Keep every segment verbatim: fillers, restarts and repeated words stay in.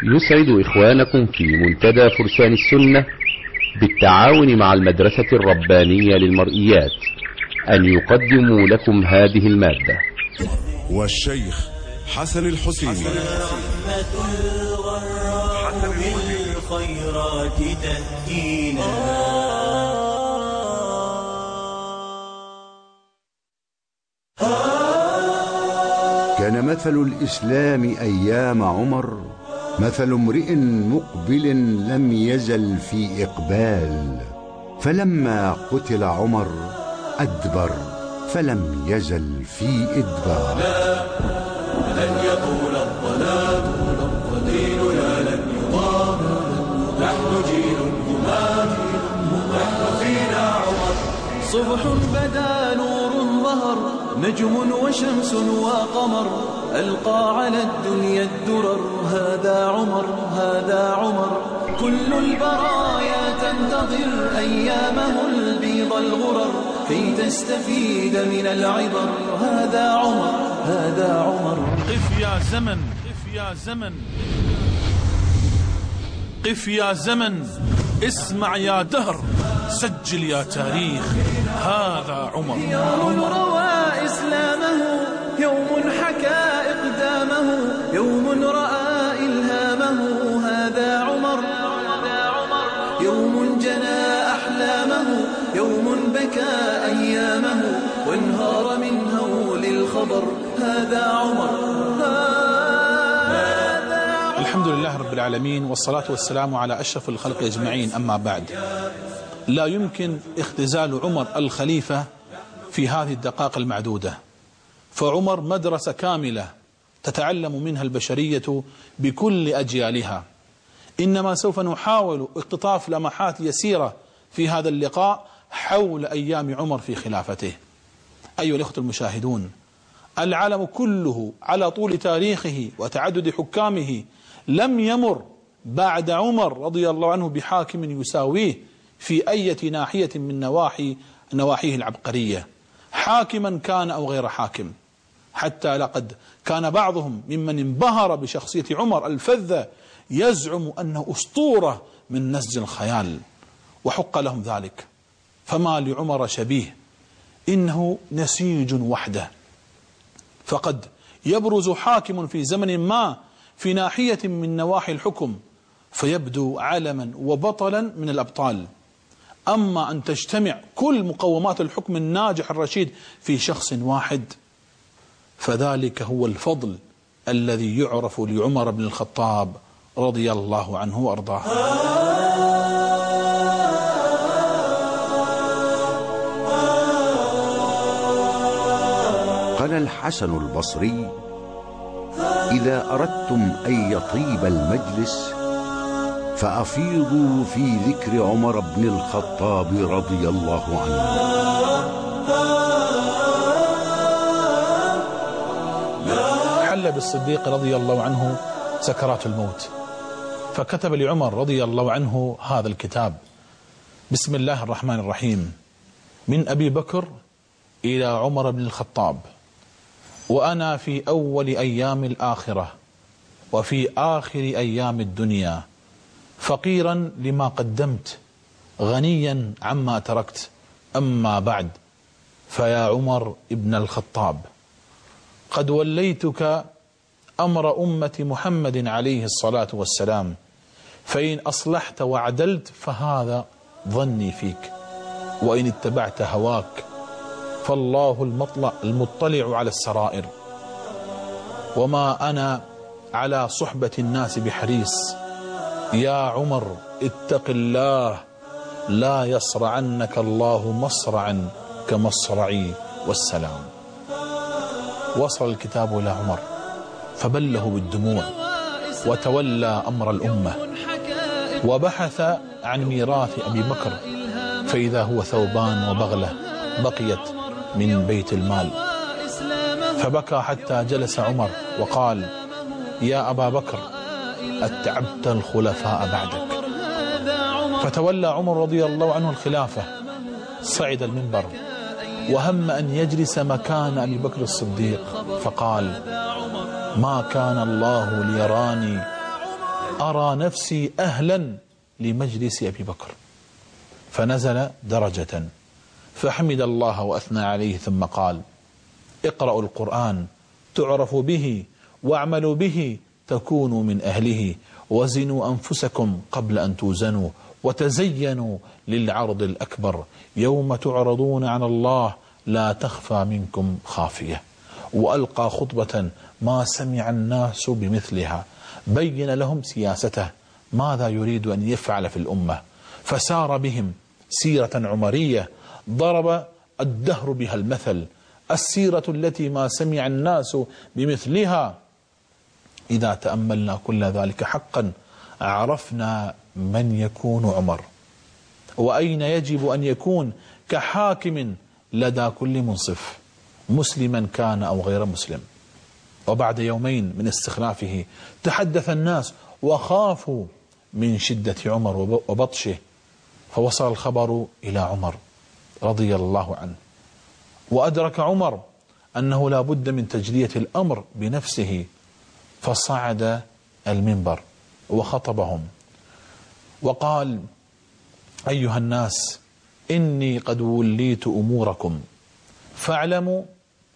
يسعد إخوانكم في منتدى فرسان السنة بالتعاون مع المدرسة الربانية للمرئيات أن يقدموا لكم هذه المادة. والشيخ حسن الحسيني. بالخيرات تهدينا. كان مثل الإسلام أيام عمر مثل امرئ مقبل لم يزل في إقبال، فلما قتل عمر أدبر فلم يزل في إدبار. لا لن يطول الظلام وديننا لن يضام، نحن جيل همام، نحن فينا عمر. صبح بدا نور ظهر، نجم وشمس وقمر، ألقى على الدنيا الدرر. هذا عمر هذا عمر، كل البرايا تنتظر أيامه البيض الغرر كي تستفيد من العبر. هذا عمر هذا عمر. قف يا زمن قف يا زمن قف يا زمن، اسمع يا دهر، سجل يا تاريخ. هذا عمر. يوم روى إسلامه، يوم حكى إقدامه، يوم رأى إلهامه. هذا عمر. يوم جنى أحلامه، يوم بكى أيامه وانهار من هول الخبر. هذا عمر. الحمد لله رب العالمين، والصلاة والسلام على أشرف الخلق أجمعين. أما بعد، لا يمكن اختزال عمر الخليفة في هذه الدقائق المعدودة، فعمر مدرسة كاملة تتعلم منها البشرية بكل أجيالها. إنما سوف نحاول اقتطاف لمحات يسيرة في هذا اللقاء حول أيام عمر في خلافته. أيها الأخوة المشاهدون، العالم كله على طول تاريخه وتعدد حكامه لم يمر بعد عمر رضي الله عنه بحاكم يساويه في أي ناحية من نواحي نواحيه العبقرية، حاكما كان أو غير حاكم. حتى لقد كان بعضهم ممن انبهر بشخصية عمر الفذة يزعم أنه أسطورة من نسج الخيال، وحق لهم ذلك، فما لعمر شبيه، إنه نسيج وحده. فقد يبرز حاكم في زمن ما في ناحية من نواحي الحكم فيبدو علما وبطلا من الأبطال، أما أن تجتمع كل مقومات الحكم الناجح الرشيد في شخص واحد فذلك هو الفضل الذي يعرف لعمر بن الخطاب رضي الله عنه وأرضاه. قال الحسن البصري: إذا أردتم أن يطيب المجلس فأفيضوا في ذكر عمر بن الخطاب رضي الله عنه. حل بالصديق رضي الله عنه سكرات الموت، فكتب لعمر رضي الله عنه هذا الكتاب: بسم الله الرحمن الرحيم، من أبي بكر إلى عمر بن الخطاب، وأنا في أول أيام الآخرة وفي آخر أيام الدنيا، فقيرا لما قدمت، غنيا عما تركت. أما بعد، فيا عمر ابن الخطاب، قد وليتك أمر أمة محمد عليه الصلاة والسلام، فإن أصلحت وعدلت فهذا ظني فيك، وإن اتبعت هواك فالله المطلع, المطلع على السرائر، وما أنا على صحبة الناس بحريص. يا عمر اتق الله، لا يصرعنك الله مصرعا كمصرعي والسلام. وصل الكتاب إلى عمر فبله بالدموع وتولى أمر الأمة، وبحث عن ميراث أبي بكر فإذا هو ثوبان وبغلة بقيت من بيت المال، فبكى حتى جلس عمر وقال: يا أبا بكر أتعبت الخلفاء بعدك. فتولى عمر رضي الله عنه الخلافة، صعد المنبر وهم أن يجلس مكان أبي بكر الصديق، فقال: ما كان الله ليراني أرى نفسي أهلا لمجلس أبي بكر. فنزل درجة فحمد الله وأثنى عليه ثم قال: اقرأوا القرآن تعرفوا به واعملوا به تكونوا من أهله وزنوا أنفسكم قبل أن توزنوا وتزينوا للعرض الأكبر يوم تعرضون على الله لا تخفى منكم خافية. وألقى خطبة ما سمع الناس بمثلها، بين لهم سياسته ماذا يريد أن يفعل في الأمة، فسار بهم سيرة عمرية ضرب الدهر بها المثل، السيرة التي ما سمع الناس بمثلها. إذا تأملنا كل ذلك حقا عرفنا من يكون عمر وأين يجب أن يكون كحاكم لدى كل منصف، مسلما كان أو غير مسلم. وبعد يومين من استخلافه تحدث الناس وخافوا من شدة عمر وبطشه، فوصل الخبر إلى عمر رضي الله عنه، وأدرك عمر أنه لا بد من تجلية الأمر بنفسه، فصعد المنبر وخطبهم وقال: أيها الناس، إني قد وليت أموركم، فاعلموا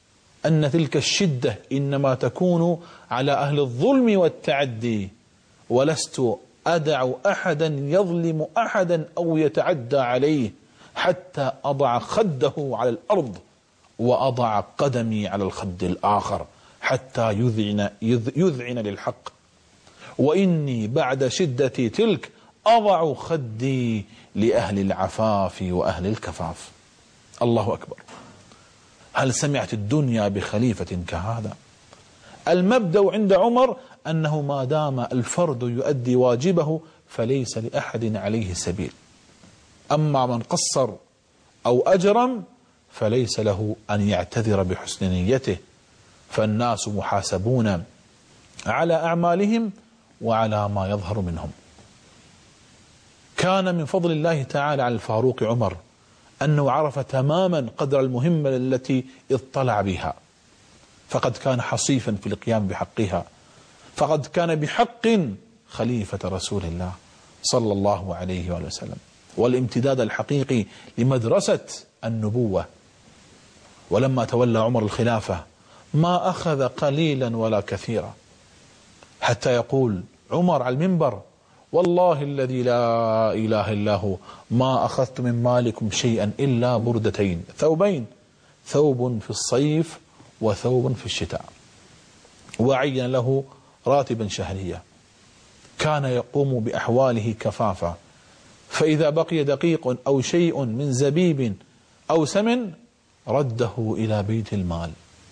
أن تلك الشدة إنما تكون على أهل الظلم والتعدي، ولست أدع أحدا يظلم أحدا أو يتعدى عليه حتى أضع خده على الأرض وأضع قدمي على الخد الآخر حتى يذعن, يذعن للحق، وإني بعد شدتي تلك أضع خدي لأهل العفاف وأهل الكفاف. الله أكبر. هل سمعت الدنيا بخليفة كهذا؟ المبدأ عند عمر أنه ما دام الفرد يؤدي واجبه فليس لأحد عليه سبيل، أما من قصر أو أجرم فليس له أن يعتذر بحسن نيته، فالناس محاسبون على أعمالهم وعلى ما يظهر منهم. كان من فضل الله تعالى على الفاروق عمر أنه عرف تماما قدر المهمة التي اطلع بها، فقد كان حصيفا في القيام بحقها، فقد كان بحق خليفة رسول الله صلى الله عليه وآله وسلم، والامتداد الحقيقي لمدرسة النبوة. ولما تولى عمر الخلافة ما أخذ قليلا ولا كثيرا، حتى يقول عمر على المنبر: والله الذي لا إله إلا هو ما أخذت من مالكم شيئا إلا بردتين، ثوبين، ثوب في الصيف وثوب في الشتاء. وعين له راتبا شهريا، كان يقوم بأحواله كفافا، فإذا بقي دقيق أو شيء من زبيب أو سمن رده إلى بيت المال.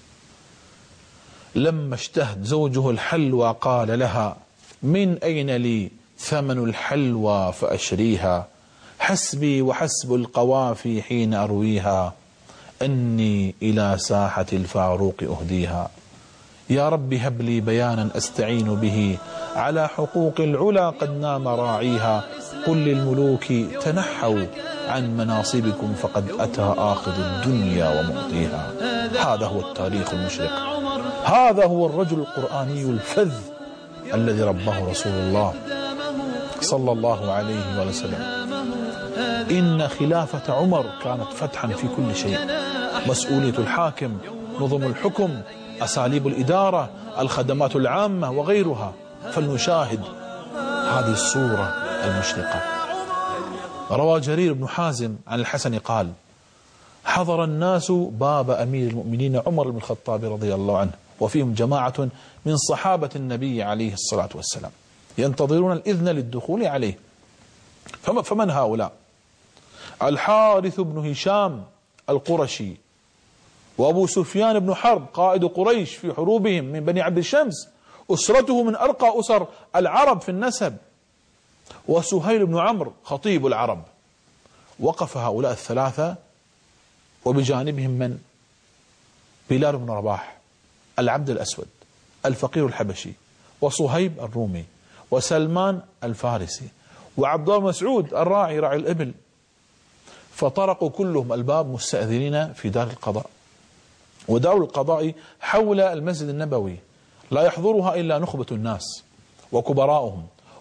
لما اشتهت زوجه الحلوى قال لها: من أين لي ثمن الحلوى فأشريها، حسبي وحسب القوافي حين أرويها، أني إلى ساحة الفاروق أهديها. يا رب هب لي بيانا أستعين به على حقوق العلا قد نام راعيها، قل للملوك تنحوا عن مناصبكم فقد أتى آخذ الدنيا ومعطيها. هذا هو التاريخ المشرق، هذا هو الرجل القرآني الفذ الذي رباه رسول الله صلى الله عليه وسلم. إن خلافة عمر كانت فتحا في كل شيء، مسؤولية الحاكم، نظم الحكم، أساليب الإدارة، الخدمات العامة وغيرها. فلنشاهد هذه الصورة المشرقة. روى جرير بن حازم عن الحسن قال: حضر الناس باب أمير المؤمنين عمر بن الخطاب رضي الله عنه، وفيهم جماعة من صحابة النبي عليه الصلاة والسلام ينتظرون الإذن للدخول عليه. فمن هؤلاء؟ الحارث بن هشام القرشي، وأبو سفيان بن حرب قائد قريش في حروبهم من بني عبد الشمس، أسرته من أرقى أسر العرب في النسب، وسهيل بن عمرو خطيب العرب. وقف هؤلاء الثلاثة وبجانبهم من؟ بلال بن رباح العبد الأسود الفقير الحبشي، وصهيب الرومي، وسلمان الفارسي، وعبد الله مسعود الراعي راعي الإبل. فطرقوا كلهم الباب مستأذنين في دار القضاء، ودار القضاء حول المسجد النبوي لا يحضرها إلا نخبة الناس وكبراؤهم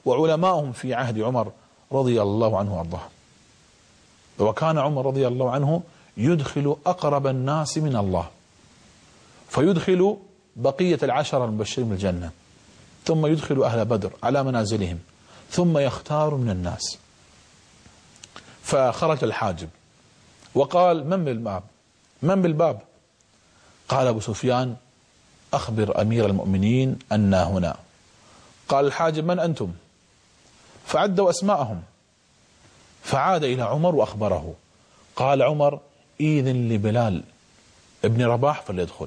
وعلماؤهم في عهد عمر رضي الله عنه وارضاه. وكان عمر رضي الله عنه يدخل أقرب الناس من الله، فيدخل بقية العشرة المبشرين بالجنة، ثم يدخل أهل بدر على منازلهم، ثم يختار من الناس. فخرج الحاجب وقال: من بالباب؟ من بالباب؟ قال أبو سفيان: أخبر أمير المؤمنين أنا هنا. قال الحاجب: من أنتم؟ فعدوا أسماءهم، فعاد إلى عمر وأخبره. قال عمر: إذن لبلال ابن رباح فليدخل.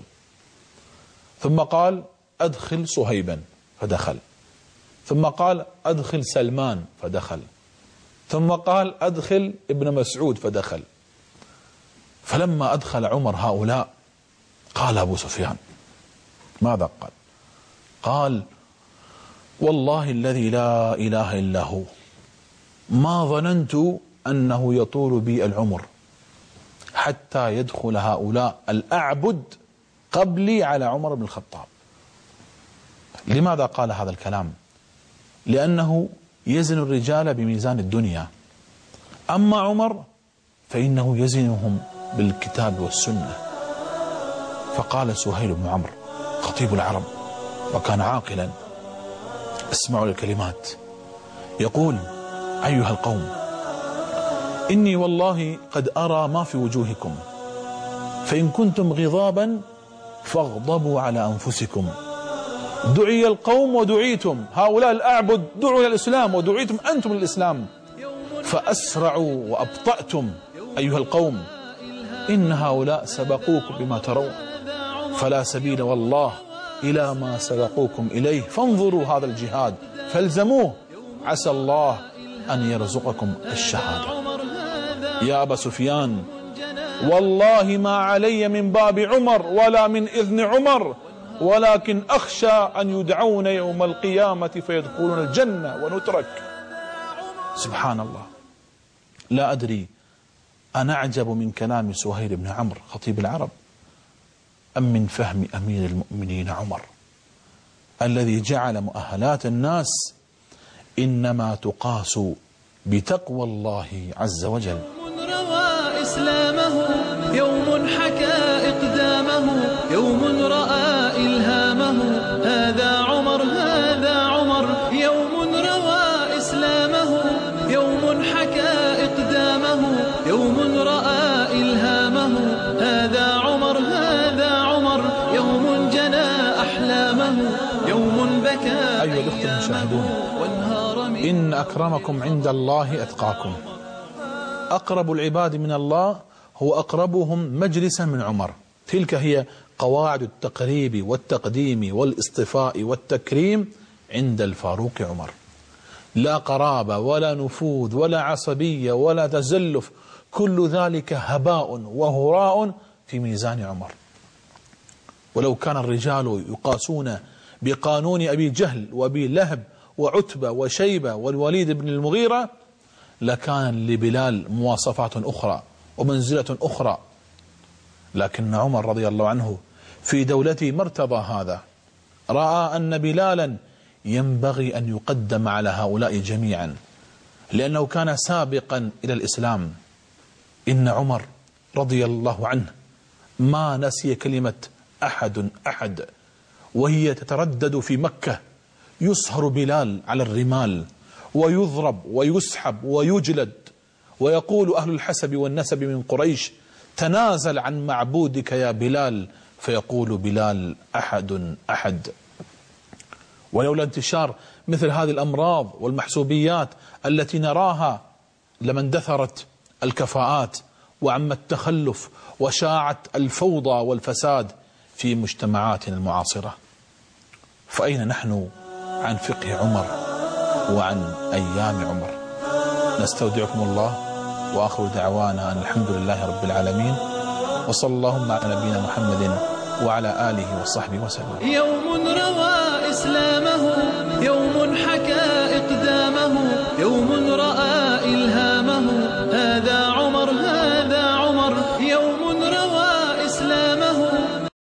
ثم قال: أدخل صهيبا، فدخل. ثم قال: أدخل سلمان، فدخل. ثم قال: أدخل ابن مسعود، فدخل. فلما أدخل عمر هؤلاء قال أبو سفيان: ماذا قال؟ قال: والله الذي لا إله إلا هو ما ظننت أنه يطول بي العمر حتى يدخل هؤلاء الأعبد قبلي على عمر بن الخطاب. لماذا قال هذا الكلام؟ لأنه يزن الرجال بميزان الدنيا، أما عمر فإنه يزنهم بالكتاب والسنة. فقال سهيل بن عمرو خطيب العرب وكان عاقلا، اسمعوا الكلمات، يقول: أيها القوم، إني والله قد أرى ما في وجوهكم، فإن كنتم غضابا فاغضبوا على أنفسكم. دعي القوم ودعيتم، هؤلاء الأعبد دعوا إلى الإسلام ودعيتم أنتم للإسلام، فأسرعوا وأبطأتم أيها القوم، إن هؤلاء سبقوكم بما ترون، فلا سبيل والله إلى ما سبقوكم إليه، فانظروا هذا الجهاد فالزموه، عسى الله أن يرزقكم الشهادة. يا أبا سفيان، والله ما علي من باب عمر ولا من إذن عمر، ولكن أخشى أن يدعون يوم القيامة فيدخلون الجنة ونترك. سبحان الله، لا أدري أنا أعجب من كلام سهيل بن عمرو خطيب العرب أم من فهم أمير المؤمنين عمر الذي جعل مؤهلات الناس إنما تقاس بتقوى الله عز وجل. يوم روى إسلامه، يوم حكى إقدامه، يوم رأى إلهامه، هذا عمر هذا عمر. يوم روى إسلامه، يوم حكى إقدامه، يوم رأى إلهامه، هذا عمر هذا عمر. يوم جنى أحلامه، يوم بكى أيها الأخوة المشاهدون، إن أكرمكم عند الله أتقاكم. أقرب العباد من الله هو أقربهم مجلسا من عمر. تلك هي قواعد التقريب والتقديم والاصطفاء والتكريم عند الفاروق عمر. لا قرابة ولا نفوذ ولا عصبية ولا تزلف، كل ذلك هباء وهراء في ميزان عمر. ولو كان الرجال يقاسون بقانون أبي جهل وأبي لهب وعتبة وشيبة والوليد بن المغيرة لكان لبلال مواصفات أخرى ومنزلة أخرى، لكن عمر رضي الله عنه في دولته ما ارتضى هذا، رأى أن بلالا ينبغي أن يقدم على هؤلاء جميعا لأنه كان سابقا إلى الإسلام. إن عمر رضي الله عنه ما نسي كلمة أحد أحد وهي تتردد في مكة، يسهر بلال على الرمال ويضرب ويسحب ويجلد، ويقول أهل الحسب والنسب من قريش: تنازل عن معبودك يا بلال، فيقول بلال: أحد أحد. ولولا انتشار مثل هذه الأمراض والمحسوبيات التي نراها لما اندثرت الكفاءات وعم التخلف وشاعت الفوضى والفساد في مجتمعاتنا المعاصرة. فأين نحن عن فقه عمر وعن أيام عمر؟ نستودعكم الله، وآخر دعوانا أن الحمد لله رب العالمين، وصلى اللهم على نبينا محمد وعلى آله وصحبه وسلم. يوم روى إسلامه، يوم حكى إقدامه، يوم رأى إلهامه.